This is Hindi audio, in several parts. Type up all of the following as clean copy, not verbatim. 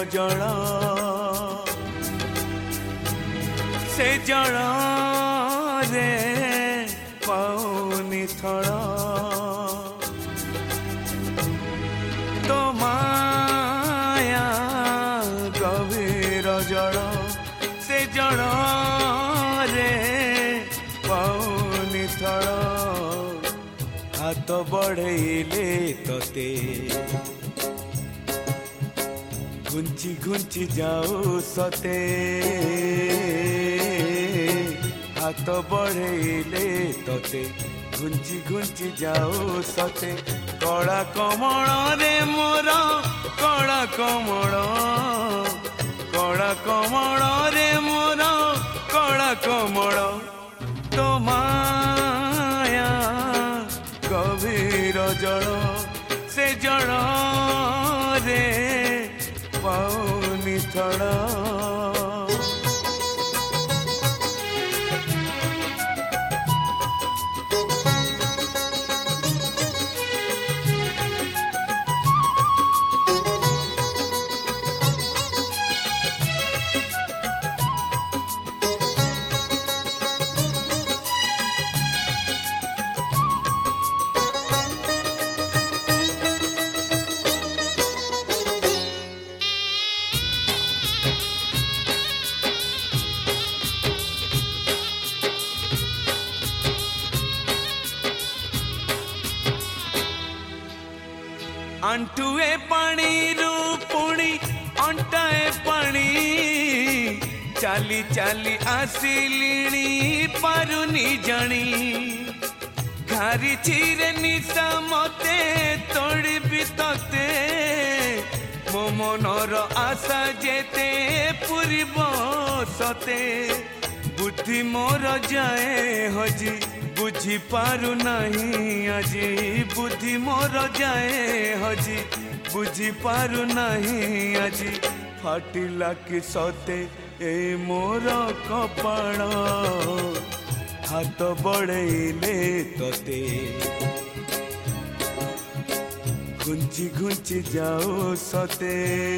जल से जल रे पाउनी थल तो माया गभीर जल से जल रे पाउनी थल हाथ बढ़ेले तते घुंची घुंची जाओ सते हाथ बढ़ेले तते घुंची घुंची जाओ सते कला कमल रे मोर कला कमल रे मोर कला कमल तो माया गभीर जल से जल रे पाउनी थल अंटुए पानी रू पुणी अंटाए पानी चाली चाली आसिलिणी पारुनी जानी घारी छिरे निशा मते तोड़ी भी तते मो मनर आशा जेते पूरी बसते बुद्धि मोर जाए हजी बुझी पारु नहीं आजी बुद्धि मोर जाए हजी बुझी पारु नहीं आजी फाटिला कि सते ए मोर कपाळ हाथ बढ़ेले तते घुंची घुंची जाओ सते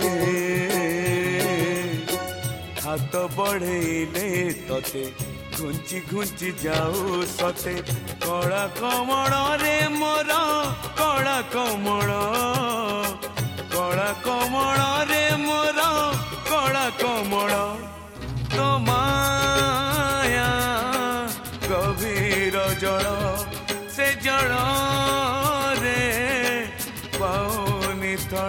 हाथ बढ़ेले तते घुंची घुंची जाओ सते कला कमल रे मोर कला कमल रे मोर कला कमल तो माया गभीर जल से जल रे पाउनी थल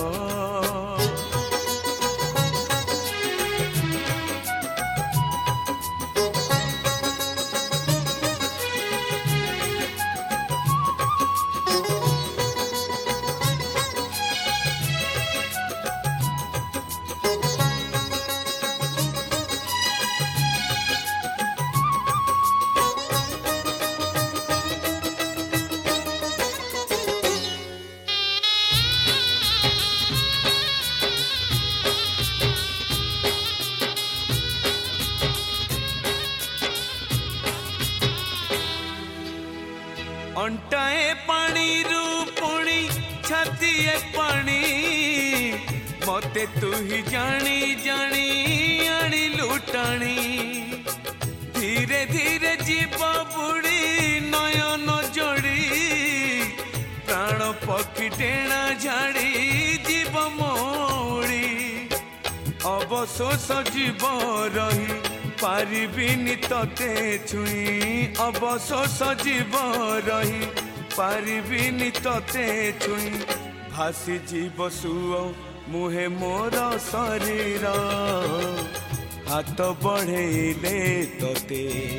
अंटाए पानी रू पुणी छातीए पानी मते तू ही जानी जानी आनी लुटाणी धीरे धीरे जीव बुड़ी नयन जोड़ी प्राण पक्षी टेणा झाड़ी जीव मोड़ी अवशोष जीव रही पारिबिनी तते छुई अवशोष जीव रही पारिबिनी तते छुई भासी जीव सुओ मुहे मोर शरीर हाथ बढ़ेले तते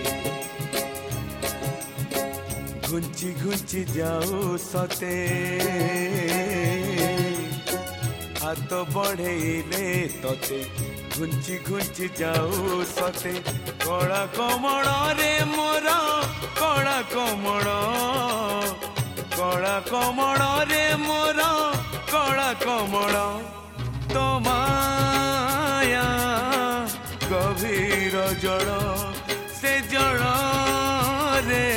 घुंची घुंची जाओ सते हाथ बढ़ेले तते घुंची घुंची जाओ सते कला कमल रे मोर कला कमल रे मोर कला कमल तो माया गभीर जल से जल रे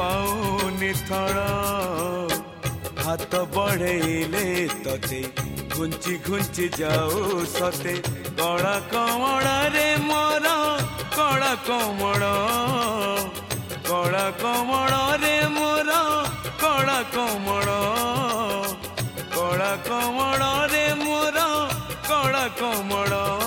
पाउनी थल हाथ बढ़ेले तते घुंची घुंची जाऊ सते कला कमल रे मोर कला कमल रे मोर कला कमल रे मोर कला कमल।